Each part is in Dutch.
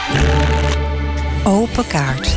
Open kaart.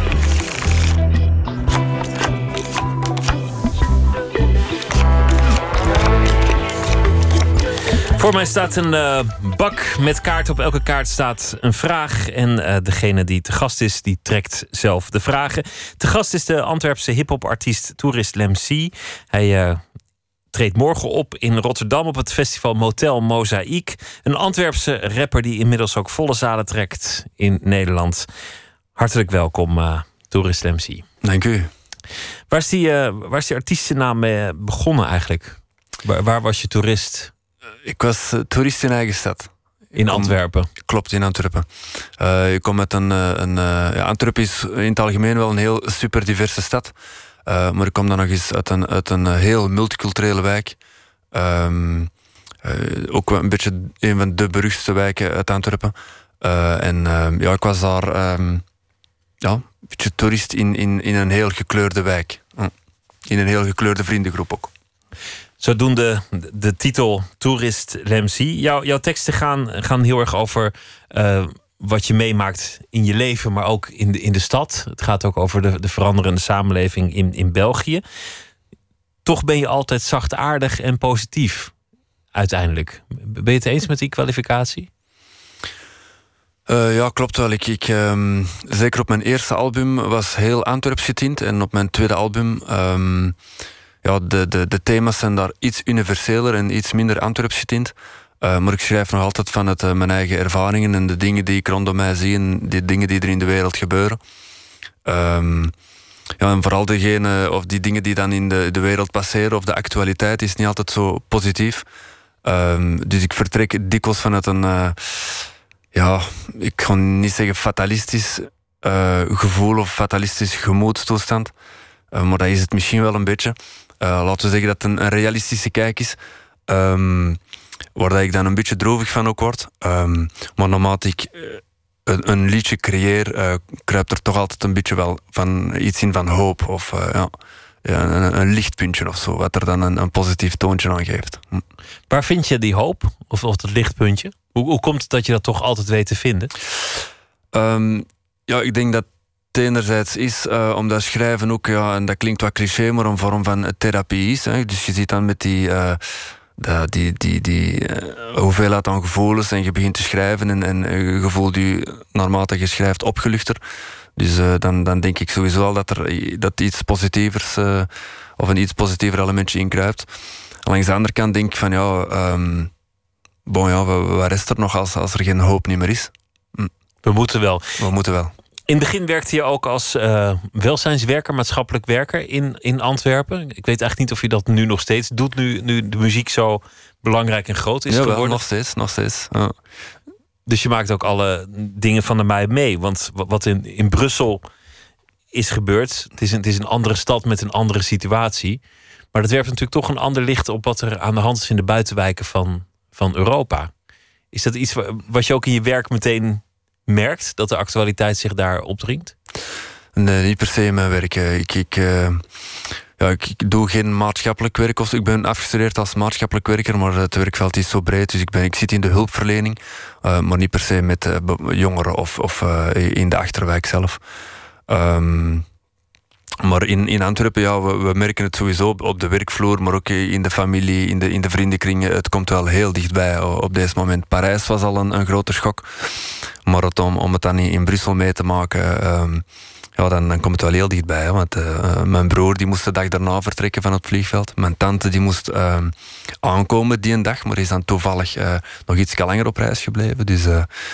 Voor mij staat een bak met kaarten. Op elke kaart staat een vraag. En degene die te gast is, die trekt zelf de vragen. Te gast is de Antwerpse hip-hop-artiest Tourist Lemcy. Hij treedt morgen op in Rotterdam op het festival Motel Mozaïek. Een Antwerpse rapper die inmiddels ook volle zalen trekt in Nederland. Hartelijk welkom, Tourist Lemcy. Dank u. Waar is die artiestennaam mee begonnen eigenlijk? Waar was je toerist? Ik was toerist in eigen stad. In Antwerpen? Klopt, in Antwerpen. Ik kom uit Antwerpen is in het algemeen wel een heel super diverse stad. Maar ik kom dan nog eens uit een heel multiculturele wijk. Ook een beetje een van de beruchtste wijken uit Antwerpen. Ik was daar een beetje toerist in een heel gekleurde wijk. In een heel gekleurde vriendengroep ook. Zodoende de titel Tourist Lemcy. Jouw teksten gaan heel erg over wat je meemaakt in je leven, maar ook in de stad. Het gaat ook over de veranderende samenleving in België. Toch ben je altijd zachtaardig en positief, uiteindelijk. Ben je het eens met die kwalificatie? Ja, klopt wel. Zeker op mijn eerste album was heel Antwerps getint. En op mijn tweede album... de thema's zijn daar iets universeler en iets minder Antwerps getint. Maar ik schrijf nog altijd vanuit mijn eigen ervaringen en de dingen die ik rondom mij zie en de dingen die er in de wereld gebeuren. En vooral die dingen die dan in de wereld passeren of de actualiteit is niet altijd zo positief. Dus ik vertrek dikwijls vanuit een... ik ga niet zeggen fatalistisch gevoel of fatalistisch gemoedstoestand. Maar dat is het misschien wel een beetje. Laten we zeggen dat het een realistische kijk is. Waar ik dan een beetje droevig van ook word. Maar naarmate ik een liedje creëer, kruipt er toch altijd een beetje wel van iets in van hoop. Of een lichtpuntje of zo. Wat er dan een positief toontje aan geeft. Waar vind je die hoop? Of dat lichtpuntje? Hoe komt het dat je dat toch altijd weet te vinden? Ik denk dat het enerzijds is omdat schrijven ook, en dat klinkt wat cliché, maar een vorm van therapie is. Hè. Dus je ziet dan met die hoeveelheid aan gevoelens en je begint te schrijven en je voelt je naarmate je schrijft opgeluchter. Dus dan denk ik sowieso al dat iets positievers of een iets positiever elementje inkruipt. Langs de andere kant denk ik van wat rest er nog als er geen hoop niet meer is? We moeten wel. In het begin werkte je ook als welzijnswerker, maatschappelijk werker in Antwerpen. Ik weet eigenlijk niet of je dat nu nog steeds doet, nu de muziek zo belangrijk en groot is geworden. Ja, nog steeds. Ja. Dus je maakt ook alle dingen van de mij mee. Want wat in Brussel is gebeurd, het is een andere stad met een andere situatie. Maar dat werpt natuurlijk toch een ander licht op wat er aan de hand is in de buitenwijken van Europa. Is dat iets wat je ook in je werk meteen merkt, dat de actualiteit zich daar opdringt? Nee, niet per se in mijn werk. Ik doe geen maatschappelijk werk. Ik ben afgestudeerd als maatschappelijk werker, maar het werkveld is zo breed. Dus ik zit in de hulpverlening, maar niet per se met jongeren of in de achterwijk zelf. Maar in Antwerpen, we merken het sowieso op de werkvloer, maar ook in de familie, in de vriendenkringen. Het komt wel heel dichtbij op deze moment. Parijs was al een grote schok. Maar om het dan in Brussel mee te maken, dan komt het wel heel dichtbij. Hè? Want mijn broer die moest de dag daarna vertrekken van het vliegveld. Mijn tante die moest aankomen die een dag, maar is dan toevallig nog iets langer op reis gebleven. Dus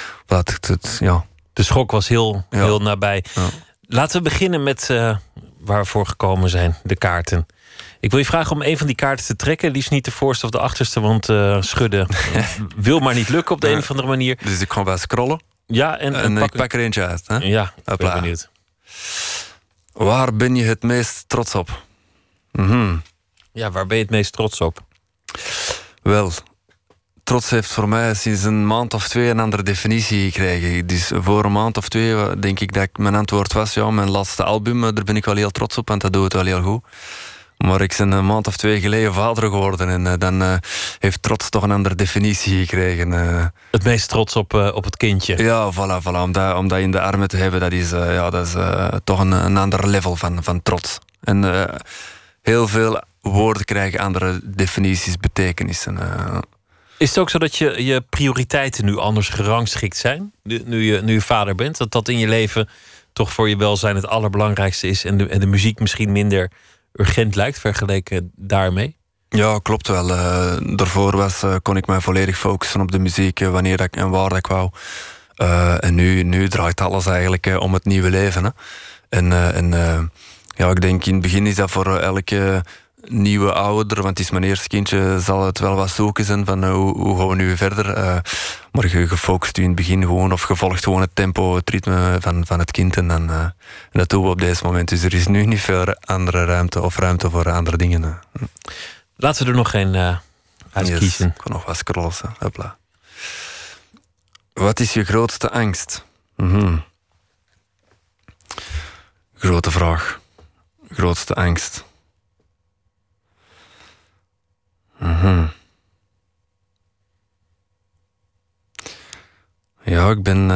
de schok was heel nabij. Ja. Laten we beginnen met waar we voor gekomen zijn, de kaarten. Ik wil je vragen om een van die kaarten te trekken. Liefst niet de voorste of de achterste, want schudden wil maar niet lukken op de een of andere manier. Dus ik ga wel scrollen. Ja, en ik pak er eentje uit. Hè? Ja, ik ben benieuwd. Waar ben je het meest trots op? Mm-hmm. Ja, waar ben je het meest trots op? Wel, trots heeft voor mij sinds een maand of 2 een andere definitie gekregen. Dus voor een maand of 2 denk ik dat mijn antwoord was... mijn laatste album, daar ben ik wel heel trots op, want dat doet het wel heel goed. Maar ik ben een maand of 2 geleden vader geworden. En dan heeft trots toch een andere definitie gekregen. Het meest trots op het kindje. Ja, voilà. Om dat in de armen te hebben, dat is toch een ander level van trots. En heel veel woorden krijgen andere definities, betekenissen. Is het ook zo dat je prioriteiten nu anders gerangschikt zijn? Nu je vader bent? Dat in je leven toch voor je welzijn het allerbelangrijkste is... en de muziek misschien minder urgent lijkt vergeleken daarmee? Ja, klopt wel. Daarvoor kon ik mij volledig focussen op de muziek... wanneer en waar ik wou. En nu draait alles eigenlijk om het nieuwe leven. Hè. En ik denk in het begin is dat voor elke nieuwe ouder... want het is mijn eerste kindje, zal het wel wat zoeken zijn... van hoe gaan we nu verder. Maar je focust je in het begin gewoon... of je volgt gewoon het tempo, het ritme van het kind. En dat doen we op deze moment. Dus er is nu niet veel andere ruimte voor andere dingen. Laten we er nog geen uitkiezen. Yes, ik kan nog wat scrollen. Hopla. Wat is je grootste angst? Grote vraag. Grootste angst. Ja, ik ben...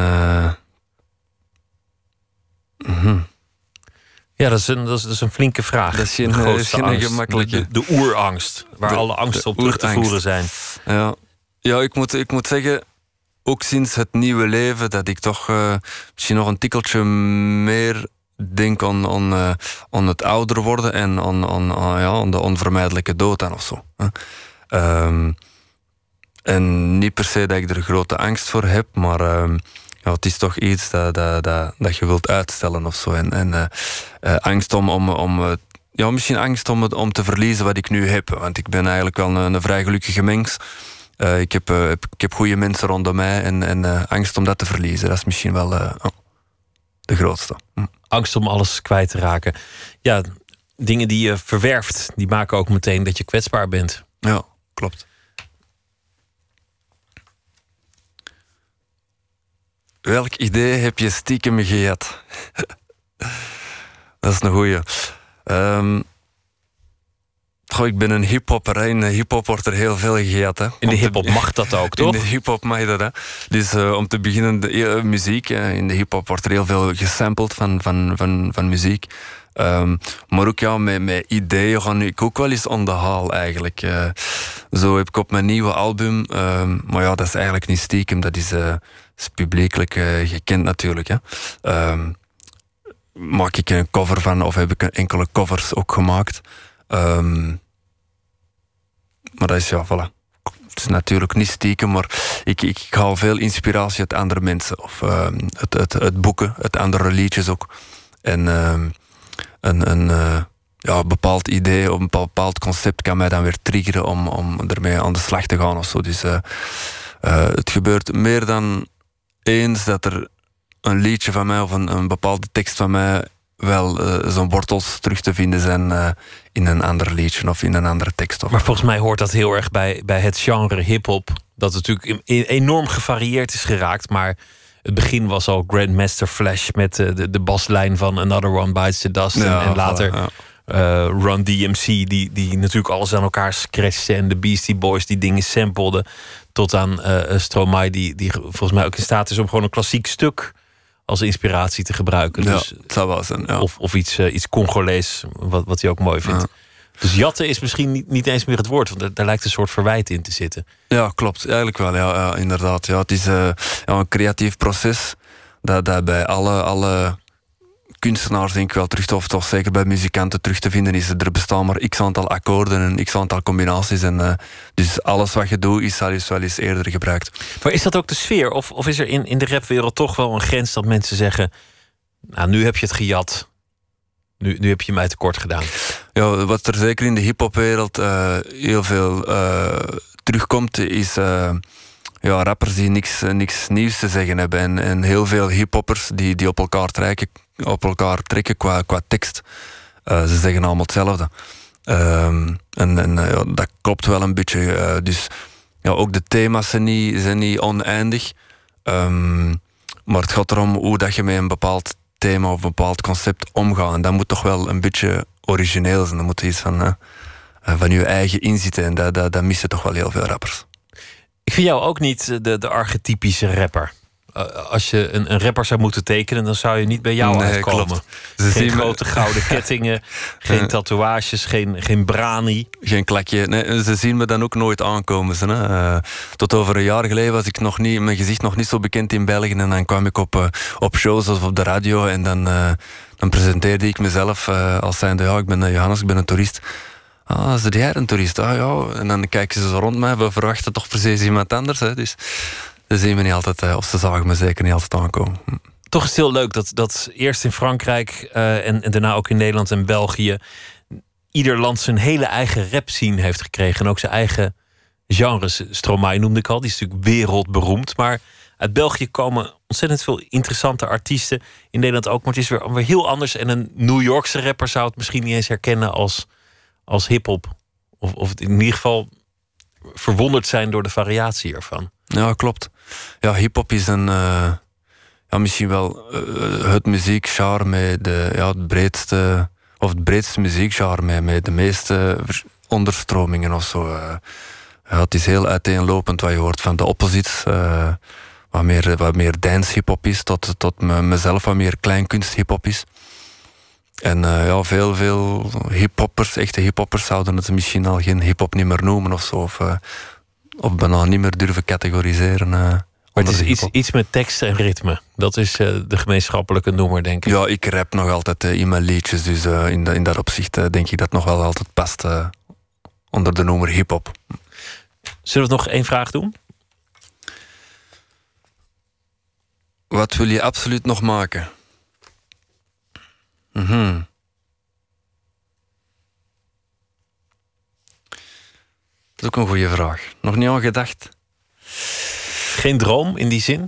Ja, dat is een flinke vraag. Dat is geen gemakkelijke. De oerangst, waar alle angsten op terug te voeren zijn. Ja, ik moet zeggen, ook sinds het nieuwe leven... dat ik toch misschien nog een tikkeltje meer denk aan het ouder worden... en aan de onvermijdelijke dood dan of zo. En niet per se dat ik er grote angst voor heb... maar het is toch iets dat je wilt uitstellen of zo. En angst misschien angst om te verliezen wat ik nu heb. Want ik ben eigenlijk wel een vrij gelukkige mens. Ik heb goede mensen rondom mij. En angst om dat te verliezen, dat is misschien wel de grootste. Angst om alles kwijt te raken. Ja, dingen die je verwerft, die maken ook meteen dat je kwetsbaar bent. Ja, klopt. Welk idee heb je stiekem gejat? Dat is een goeie. Ik ben een hiphopper. In de hiphop wordt er heel veel gejat. Hè. In de hiphop mag dat ook, toch? In de hiphop mag dat. Hè. Dus om te beginnen, de muziek. In de hiphop wordt er heel veel gesampled van muziek. Maar ook met ideeën ga ik ook wel eens on the haal eigenlijk. Zo heb ik op mijn nieuwe album... maar ja, dat is eigenlijk niet stiekem. Dat is publiekelijk gekend natuurlijk. Hè. Maak ik een cover van... of heb ik enkele covers ook gemaakt. Maar dat is voilà. Het is natuurlijk niet stiekem, maar ik haal veel inspiratie uit andere mensen. Of het boeken, uit andere liedjes ook. En een bepaald idee of een bepaald concept kan mij dan weer triggeren om ermee aan de slag te gaan of zo. Dus het gebeurt meer dan eens dat er een liedje van mij of een bepaalde tekst van mij wel zo'n wortels terug te vinden zijn in een ander liedje of in een andere tekst. Maar volgens mij hoort dat heel erg bij het genre hip-hop, dat natuurlijk enorm gevarieerd is geraakt. Maar het begin was al Grandmaster Flash met de baslijn van Another One Bites the Dust. En later Run DMC, die natuurlijk alles aan elkaar scratchte. En de Beastie Boys die dingen sampleden. Tot aan Stromae, die volgens mij ook in staat is om gewoon een klassiek stuk als inspiratie te gebruiken. Ja, dus, het zou wel zijn. Ja. Of iets Congolees, wat hij ook mooi vindt. Ja. Dus jatten is misschien niet eens meer het woord, want daar lijkt een soort verwijt in te zitten. Ja, klopt. Eigenlijk wel, ja inderdaad. Ja, het is een creatief proces dat bij alle kunstenaars denk ik wel terug, of toch zeker bij muzikanten terug te vinden is. Er bestaan maar x aantal akkoorden en x aantal combinaties. En dus alles wat je doet is wel eens eerder gebruikt. Maar is dat ook de sfeer? Of is er in de rapwereld toch wel een grens dat mensen zeggen, nou, nu heb je het gejat. Nu heb je mij tekort gedaan. Ja, wat er zeker in de hiphopwereld heel veel terugkomt, is rappers die niks nieuws te zeggen hebben. En heel veel hiphoppers die op elkaar trekken qua tekst. Ze zeggen allemaal hetzelfde. Dat klopt wel een beetje. Dus ja, ook de thema's zijn niet oneindig. Maar het gaat erom hoe dat je met een bepaald thema of een bepaald concept omgaan. En dat moet toch wel een beetje origineel zijn. Dat moet iets van je eigen inzitten. En dat missen toch wel heel veel rappers. Ik vind jou ook niet de archetypische rapper. Als je een rapper zou moeten tekenen, dan zou je niet bij jou uitkomen. Klopt. Geen grote gouden kettingen, geen tatoeages, geen brani. Geen klakje. Nee, ze zien me dan ook nooit aankomen. Tot over een jaar geleden was ik mijn gezicht nog niet zo bekend in België. En dan kwam ik op shows of op de radio. En dan presenteerde ik mezelf als zijnde, ik ben Johannes, ik ben een toerist. Is jij een toerist? Ja. En dan kijken ze zo rond mij. We verwachten toch precies iemand anders. Dus ze zien me niet altijd, of ze zagen me zeker niet altijd aankomen. Toch is het heel leuk dat eerst in Frankrijk en daarna ook in Nederland en België ieder land zijn hele eigen rap scene heeft gekregen. En ook zijn eigen genres. Stromae noemde ik al, die is natuurlijk wereldberoemd. Maar uit België komen ontzettend veel interessante artiesten. In Nederland ook, maar het is weer heel anders. En een New Yorkse rapper zou het misschien niet eens herkennen als hip-hop. Of in ieder geval verwonderd zijn door de variatie ervan. Ja, klopt. Ja, hip-hop is misschien wel het muziekgenre met het breedste, of het breedste muziekgenre met de meeste onderstromingen of zo. Het is heel uiteenlopend wat je hoort van de opposites. Wat meer dance-hip-hop is, tot mezelf wat meer kleinkunst-hip-hop is. En veel hip-hoppers, echte hip-hoppers, zouden het misschien al geen hip-hop niet meer noemen of zo. Of bijna niet meer durven categoriseren. Maar het is iets met tekst en ritme. Dat is de gemeenschappelijke noemer, denk ik. Ja, ik rap nog altijd in mijn liedjes. Dus in dat opzicht denk ik dat nog wel altijd past onder de noemer hip-hop. Zullen we nog 1 vraag doen? Wat wil je absoluut nog maken? Dat is ook een goede vraag. Nog niet aan gedacht. Geen droom in die zin?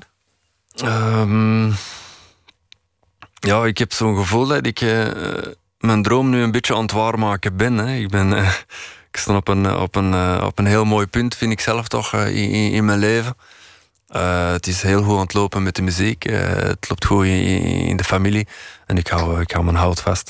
Ik heb zo'n gevoel dat ik mijn droom nu een beetje aan het waarmaken ben. Hè. Ik sta op een heel mooi punt, vind ik zelf toch, in mijn leven. Het is heel goed aan het lopen met de muziek. Het loopt goed in de familie. En ik hou mijn hout vast.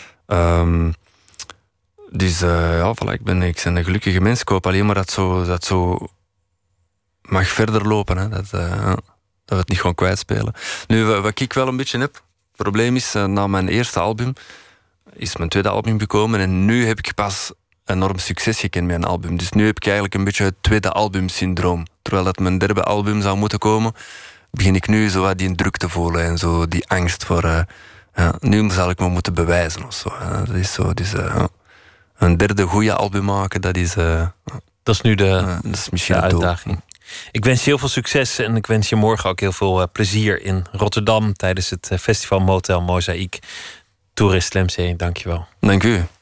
Ik ben een gelukkige mens. Ik hoop alleen maar dat zo mag verder lopen. Hè. Dat we het niet gewoon kwijtspelen. Nu, wat ik wel een beetje heb... Het probleem is, na mijn eerste album... is mijn tweede album gekomen. En nu heb ik pas enorm succes gekend met een album. Dus nu heb ik eigenlijk een beetje het tweede album-syndroom. Terwijl dat mijn derde album zou moeten komen... begin ik nu zo wat die druk te voelen. En zo die angst voor... nu zal ik me moeten bewijzen of zo. Dat is zo... een derde goede album maken, dat is... dat is nu dat is misschien de uitdaging. Ik wens je heel veel succes en ik wens je morgen ook heel veel plezier in Rotterdam tijdens het festival Motel Mozaïek. Toerist Lemzee, dank je wel. Dank u.